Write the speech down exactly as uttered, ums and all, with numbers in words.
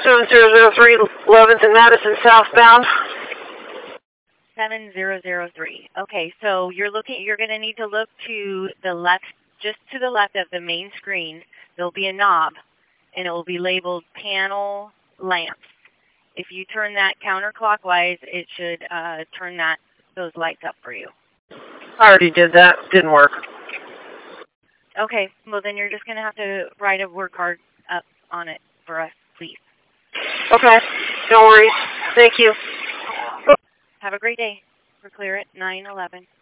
seven zero zero three, eleventh and Madison southbound. seven zero zero three. Okay, so you're looking. You're going to need to look to the left, just to the left of the main screen. There'll be a knob, and it will be labeled panel lamps. If you turn that counterclockwise, it should uh, turn that those lights up for you. I already did that. Didn't work. Okay, well then you're just going to have to write a word card up on it for us, please. Okay, no worries. Thank you. Have a great day. We're clear at nine eleven.